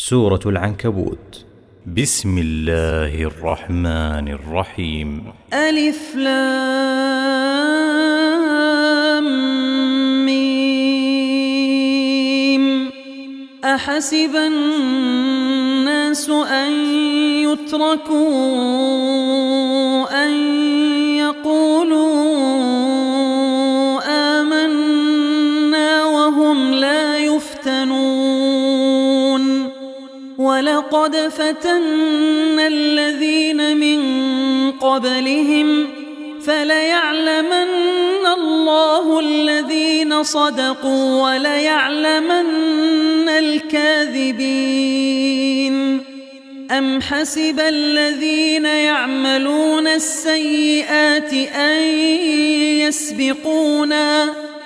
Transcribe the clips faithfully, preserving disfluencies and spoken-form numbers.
سورة العنكبوت. بسم الله الرحمن الرحيم. ألف لام ميم. أحسب الناس أن يتركوا أن يقولوا آمنا وهم لا يفتنون. ولقد فتنا الذين من قبلهم فليعلمن الله الذين صدقوا وليعلمن الكاذبين. أم حسب الذين يعملون السيئات أن يسبقونا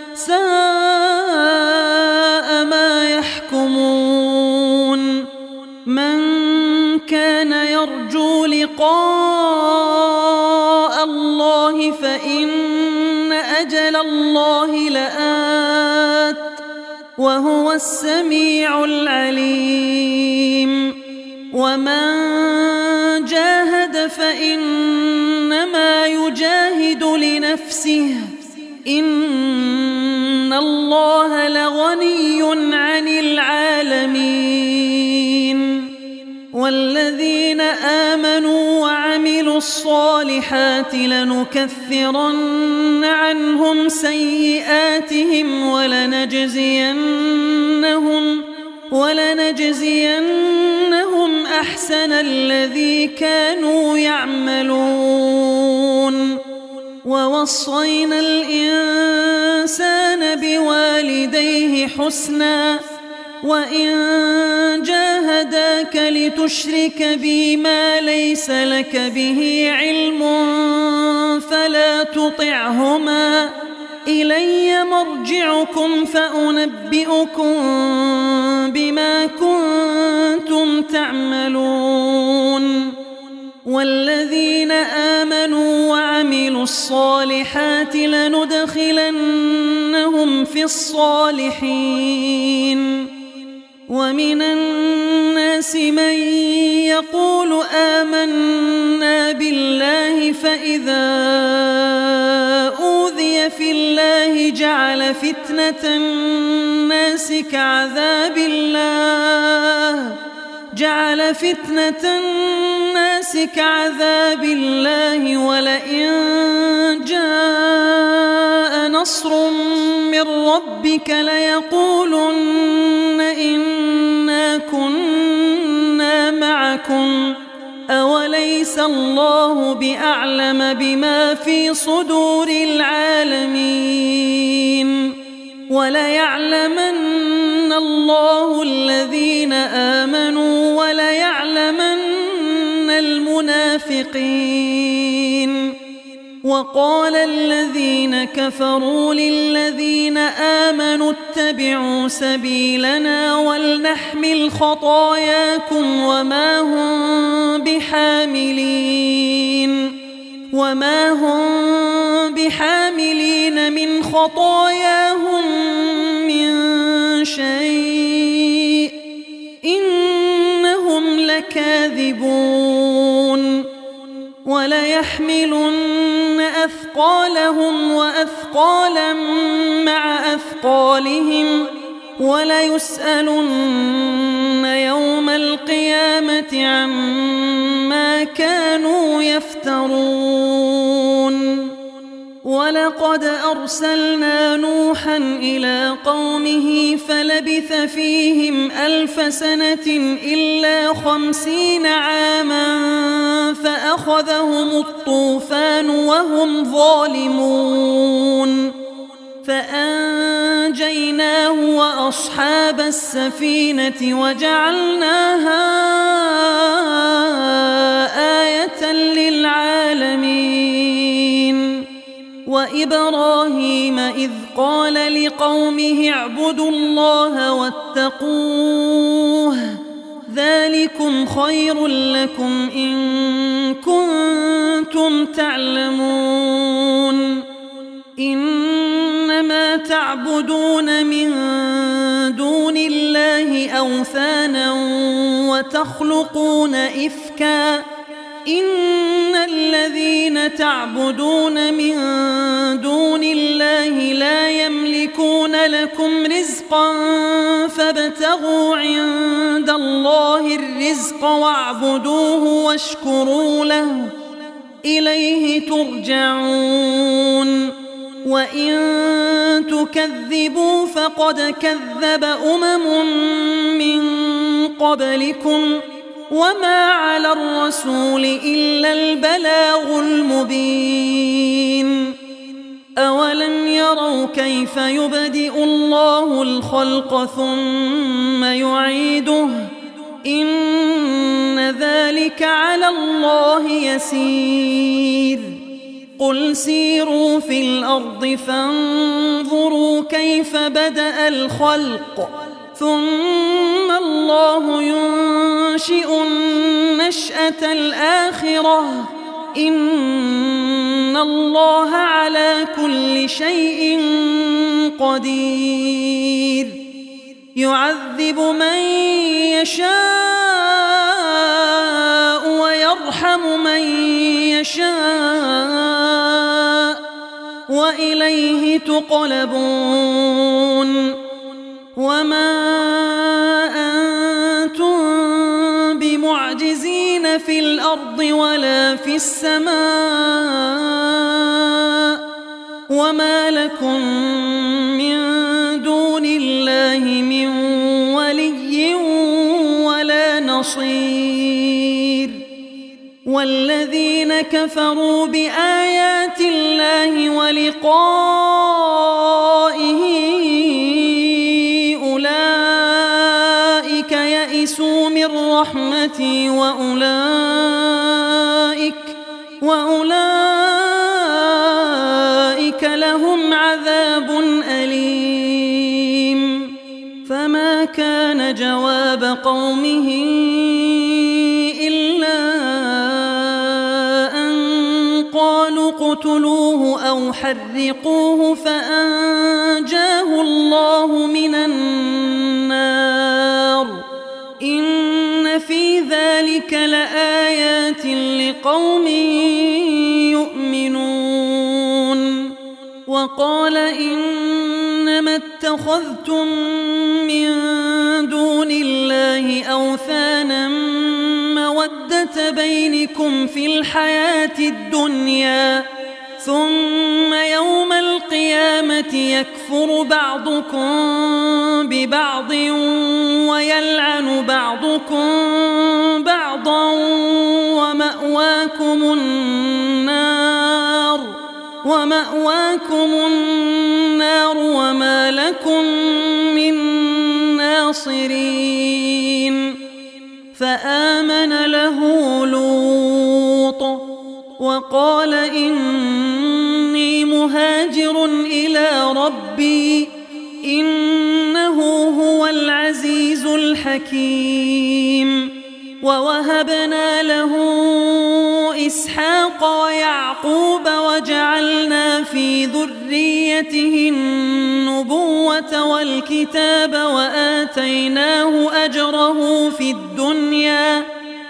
ساء ما يحكمون. من كان يرجو لقاء الله فإن أجل الله لآت وهو السميع العليم. ومن جاهد فإنما يجاهد لنفسه إن الله لغني عن العالمين. والذين آمنوا وعملوا الصالحات لنكفرن عنهم سيئاتهم ولنجزينهم ولنجزينهم أحسن الذي كانوا يعملون. ووصينا الإنسان بوالديه حسنا وإن جاهداك لتشرك بي ما ليس لك به علم فلا تطعهما إلي مرجعكم فأنبئكم بما كنتم تعملون. والذين آمنوا وعملوا الصالحات لندخلنهم في الصالحين. ومن الناس من يقول آمنا بالله فإذا أوذي في الله جعل فتنة الناس كعذاب الله جعل فتنة الناس كعذاب الله ولئن جاء نصر من ربك ليقولن إنا كنا معكم أوليس الله بأعلم بما في صدور العالمين. وليعلمن الله الذين آمنوا وليعلمن المنافقين. وقال الذين كفروا للذين آمنوا اتبعوا سبيلنا ولنحمل خطاياكم وما هم بحاملين وما هم بحاملين من خطاياهم من شيء إنهم لكاذبون. وليحملن أثقالهم وأثقالا مع أثقالهم وليسألن يوم القيامة عما كانوا يفترون. ولقد أرسلنا نوحا إلى قومه فلبث فيهم ألف سنة إلا خمسين عاما فأخذهم الطوفان وهم ظالمون فأنجيناه وأصحاب السفينة وجعلناها آية للعالمين. وإبراهيم إذ قال لقومه اعبدوا الله واتقوه ذلكم خير لكم إن كنتم تعلمون. إنما تعبدون من دون الله أوثانا وتخلقون إفكا إن الذين تعبدون من دون الله لا يملكون لكم رزقا فابتغوا عند الله الرزق واعبدوه واشكروا له إليه ترجعون وإن تكذبوا فقد كذب أمم من قبلكم وما على الرسول إلا البلاغ المبين أولم يروا كيف يبدئ الله الخلق ثم يعيده إن ذلك على الله يسير قل سيروا في الأرض فانظروا كيف بدأ الخلق ثم الله ينشئ النشأة الآخرة إن الله على كل شيء قدير يعذب من يشاء ويرحم من يشاء وإليه تقلبون وما أنتم بمعجزين في الأرض ولا في السماء وما لكم من دون الله من ولي ولا نصير والذين كفروا بآيات الله ولقائه أولئك يئسوا من رحمتي وأولئك وأولئك لهم عذاب أليم فما كان جواب قومه إلا أن قالوا اقتلوه أو حرقوه فأنجاه الله من النار إن في ذلك لآيات لقوم يؤمنون وقال إنما اتخذتم من دون الله أوثانا مودة بينكم في الحياة الدنيا ثم يوم القيامة يكفر بعضكم ببعض ويلعن بعضكم بعضا ومأواكم النار ومأواكم النار وما لكم من ناصرين فآمن له لوط وقال إني مهاجر إلى ربي إنه هو العزيز الحكيم ووهبنا له إسحاق ويعقوب وجعلنا في ذريته النبوة والكتاب وآتيناه أجره في الدنيا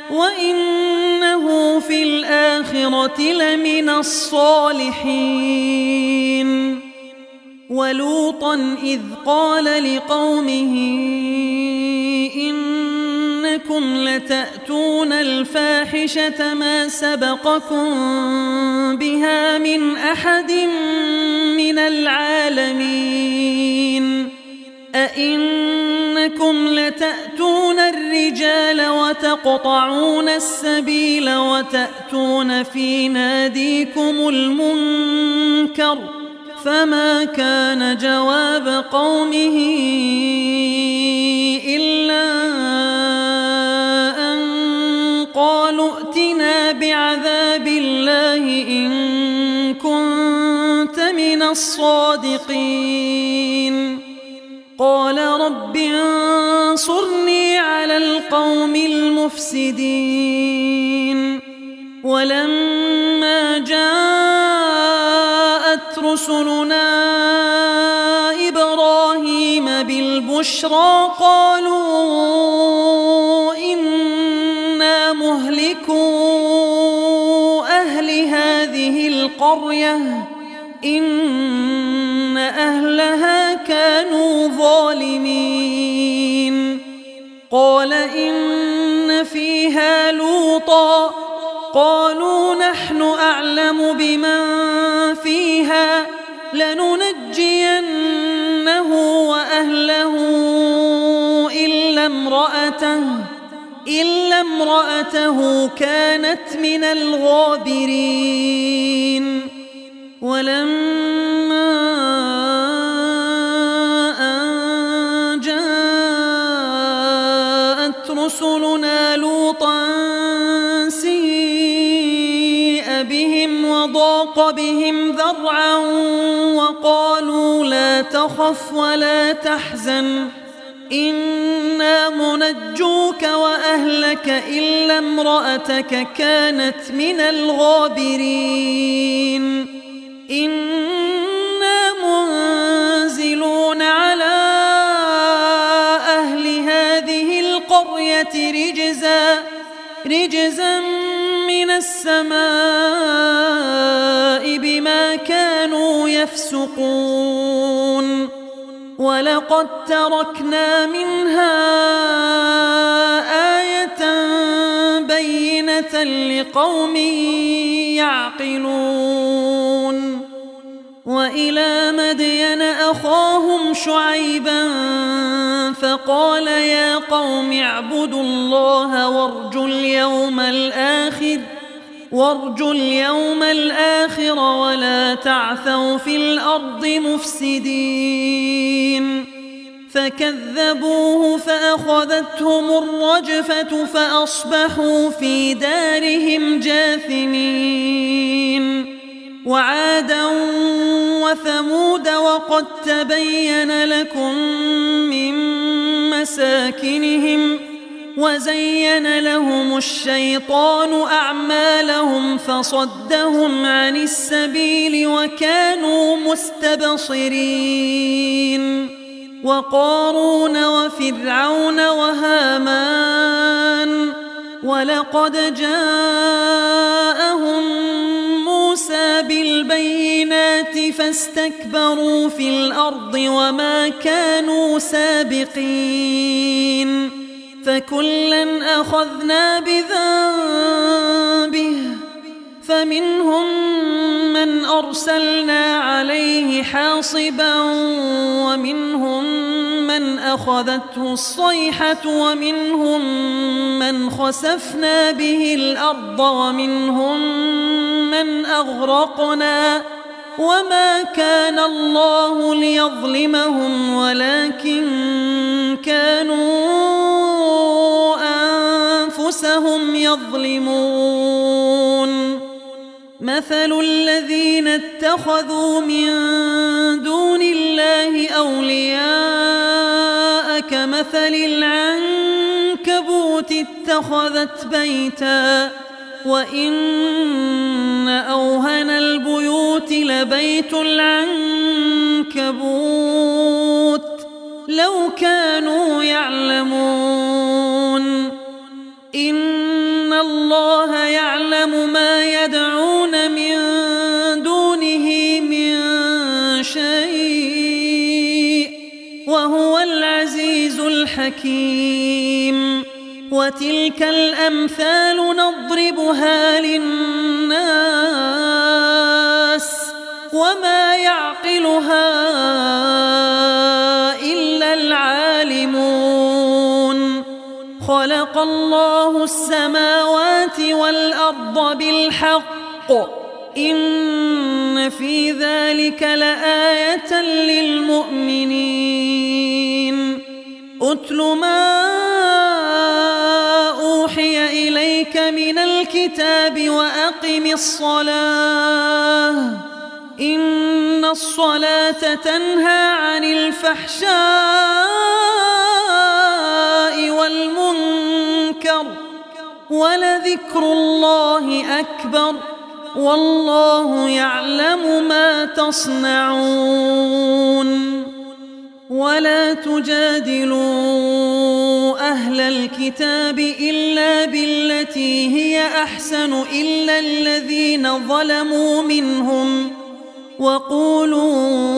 وإنه في الآخرة لمن الصالحين ولوطا إذ قال لقومه إنكم لتأتون الفاحشة ما سبقكم بها من أحد من العالمين أئنكم لتأتون الرجال وتقطعون السبيل وتأتون في ناديكم المنكر فما كان جواب قومه إلا أن قالوا ائتنا بعذاب الله إن كنت من الصادقين قال رب انصرني على القوم المفسدين ولما جاءت رسلنا إبراهيم بالبشرى قالوا إن مهلكو أهل هذه القرية إن أهلها كانوا ظالمين قال إن فيها لوطا قالوا نحن أعلم بمن فيها لننجينه وأهله إلا امرأته إلا امرأته كانت من الغابرين ولما أن جاءت رسلنا لوطا سيء بهم وضاق بهم ذرعا وقالوا لا تخف ولا تحزن إنا منجوك وأهلك إلا امرأتك كانت من الغابرين إنا منزلون على أهل هذه القرية رجزا رجزا من السماء بما كانوا يفسقون ولقد تركنا منها آية بينة لقوم يعقلون وإلى مدين أخاهم شعيبا فقال يا قوم اعبدوا الله وارجوا اليوم الآخر وارجوا اليوم الآخر ولا تعثوا في الأرض مفسدين فكذبوه فأخذتهم الرجفة فأصبحوا في دارهم جاثمين وعادا وثمود وقد تبين لكم من مساكنهم وزين لهم الشيطان أعمالهم فصدهم عن السبيل وكانوا مستبصرين وقارون وفرعون وهامان ولقد جاءهم موسى بالبينات فاستكبروا في الأرض وما كانوا سابقين فكلا أخذنا بذنبه فمنهم من أرسلنا عليه حاصبا ومنهم من أخذته الصيحة ومنهم من خسفنا به الأرض ومنهم من أغرقنا وما كان الله ليظلمهم ولكن كانوا أنفسهم يظلمون مثل الذين اتخذوا من دون الله أولياء كمثل العنكبوت اتخذت بيتا وإن أوهن البيوت لبيت العنكبوت لو كانوا يعلمون إن الله يعلم ما يدعون من دونه من شيء وهو العزيز الحكيم وتلك الأمثال نضربها للناس وما يعقلها إلا العالمون خلق الله السماوات والأرض بالحق إن في ذلك لآية للمؤمنين أتل ما أوحي إليك من الكتاب وأقم الصلاة إن الصلاة تنهى عن الفحشاء والمنكر ولذكر الله أكبر والله يعلم ما تصنعون ولا تجادلوا أهل الكتاب إلا بالتي هي أحسن إلا الذين ظلموا منهم وقولوا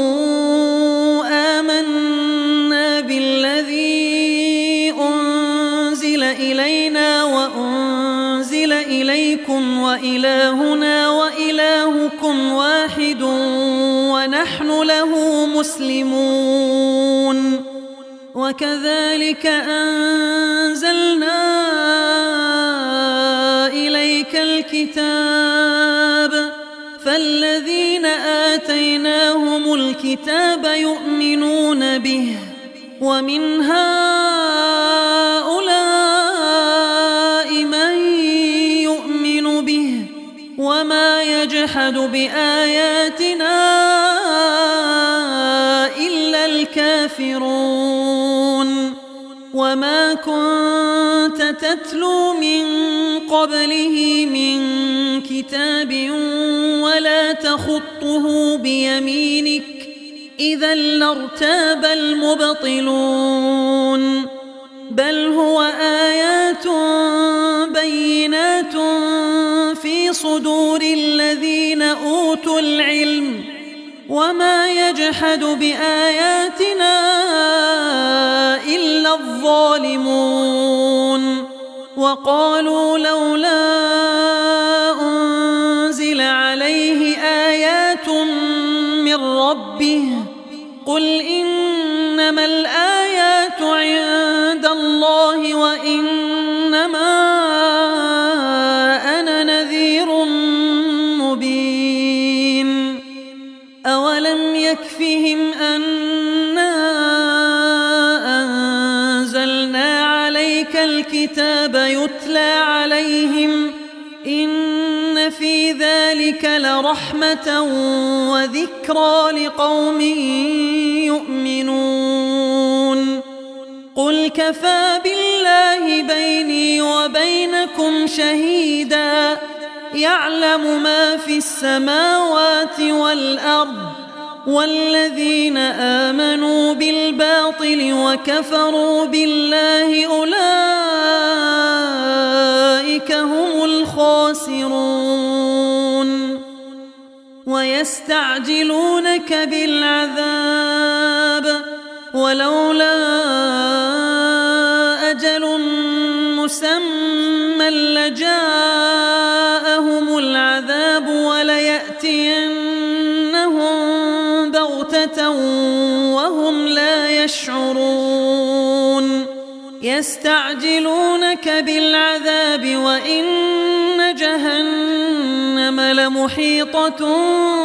آمنا بالذي أنزل إلينا وأنزل إليكم وإلهنا وإلهكم واحد ونحن له مسلمون وكذلك أنزلنا إليك الكتاب فالذين آتيناهم الكتاب يؤمنون به ومن هؤلاء من يؤمن به وما يجحد بآياتنا إلا الكافرون وما كنت تتلو من قبله من كتاب ولا تخطه بيمينك إذا لارتاب المبطلون بل هو آيات بينات في صدور الذين أوتوا العلم وما يجحد بآياتنا إلا الظالمون وقالوا لولا أنزل عليه آيات من ربه قل إنما الآيات عند الله وإنما أنا نذير مبين أولم يكفهم أنا أنزلنا عليك الكتاب يتلى عليهم إن في ذلك لرحمة وذكرى لقوم يؤمنون قل كفى بالله بيني وبينكم شهيدا يعلم ما في السماوات والأرض والذين آمنوا بالباطل وكفروا بالله أولئك هم الخاسرون ويستعجلونك بالعذاب ولولا أجل مسمى لجاءهم العذاب وليأتينهم بغتة وهم لا يشعرون يستعجلونك بالعذاب وإن جهنم لمحيطة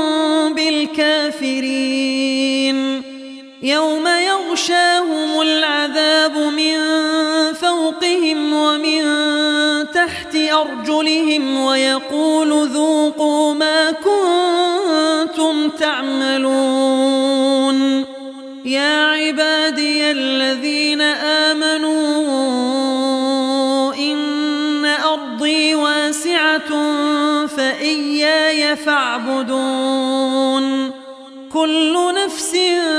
بالكافرين يوم يغشاهم العذاب من فوقهم ومن تحت أرجلهم ويقول ذوقوا ما كنتم تعملون يا عبادي الذين آمنوا إن أرضي واسعة فإياي فاعبدون كل نفس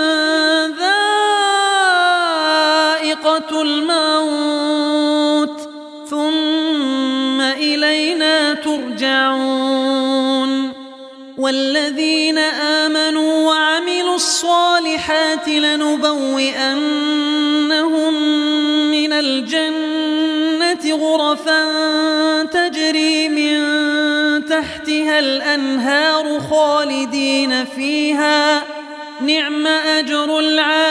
ذائقة الموت ثم إلينا ترجعون والذين آمنوا وعملوا الصالحات لنبوئنهم من الجنة غرفا تجري من تحتها الأنهار خالدين فيها نعم أجر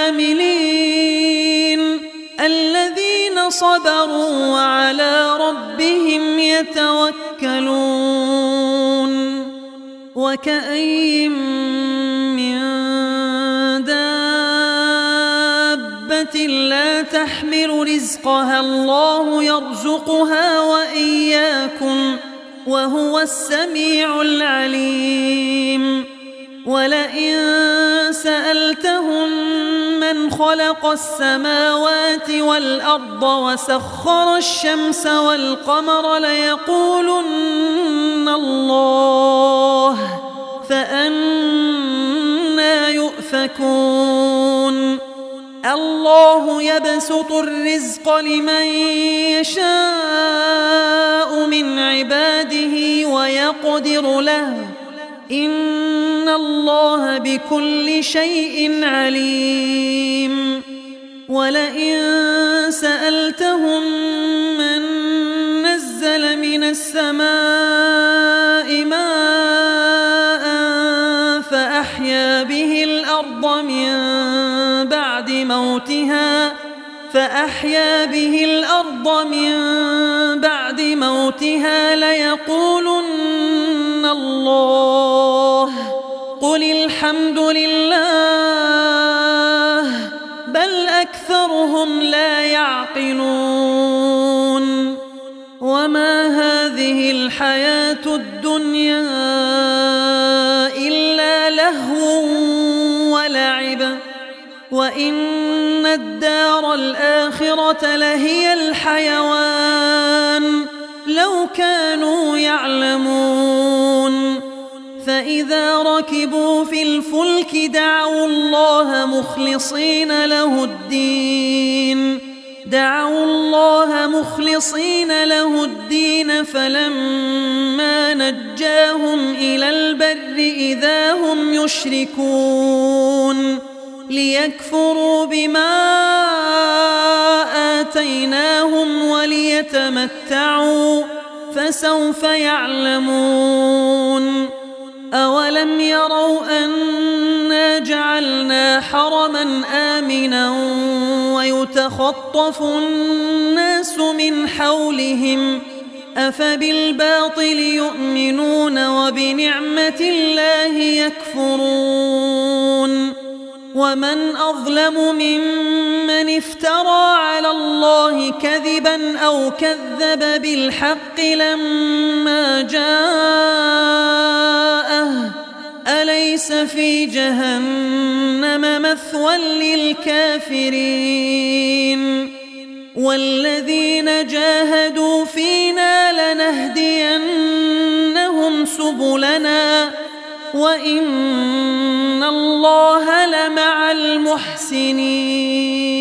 العاملين الذين صبروا وعلى ربهم يتوكلون وكأين من دابة لا تحمل رزقها الله يرزقها وإياكم وهو السميع العليم ولئن سألتهم من خلق السماوات والأرض وسخر الشمس والقمر ليقولن الله فأنى يؤفكون الله يبسط الرزق لمن يشاء من عباده ويقدر له إن الله بكل شيء عليم ولئن سألتهم من نزل من السماء ماء فأحيا به الأرض من بعد موتها فأحيا به الأرض من بعد موتها ليقولن الله قل الحمد لله بل أكثرهم لا يعقلون وما هذه الحياة الدنيا إلا لهو ولعب وإن الدار الآخرة لهي الحيوان لو كانوا يعلمون فإذا ركبوا في الفلك دعوا الله مخلصين له الدين دعوا الله مخلصين له الدين فلما نجاهم إلى البر إذا هم يشركون ليكفروا بما آتيناهم وليتمتعوا فسوف يعلمون أولم يروا أنا جعلنا حرما آمنا ويتخطف الناس من حولهم أفبالباطل يؤمنون وبنعمة الله يكفرون ومن أظلم ممن افترى على الله كذبا أو كذب بالحق لما جاءه أليس في جهنم مثوى للكافرين والذين جاهدوا فينا لنهدينهم سبلنا وإن الله لمع المحسنين